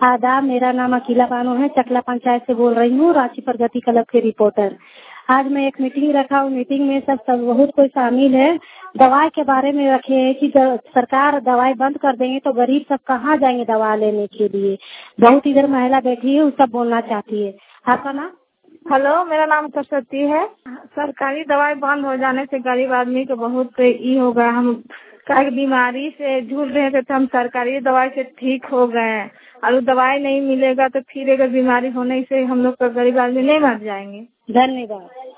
आदाब, मेरा नाम अकीला बानो है, चकला पंचायत से बोल रही हूँ, रांची प्रगति क्लब के रिपोर्टर। आज मैं एक मीटिंग रखा हूँ, मीटिंग में सब बहुत कोई शामिल है। दवाई के बारे में रखे हैं कि सरकार दवाई बंद कर देंगे तो गरीब सब कहाँ जाएंगे दवा लेने के लिए। बहुत इधर महिला बैठी है, वो सब बोलना चाहती है। आपका नाम? हेलो, मेरा नाम सरस्वती है। सरकारी दवाई बंद हो जाने से गरीब आदमी को बहुत ई हो गया। हम कई बीमारी से जूझ रहे थे तो हम सरकारी दवाई से ठीक हो गए हैं। और दवाई नहीं मिलेगा तो फिर अगर बीमारी होने से हम लोग का गरीब आदमी नहीं मर जाएंगे। धन्यवाद।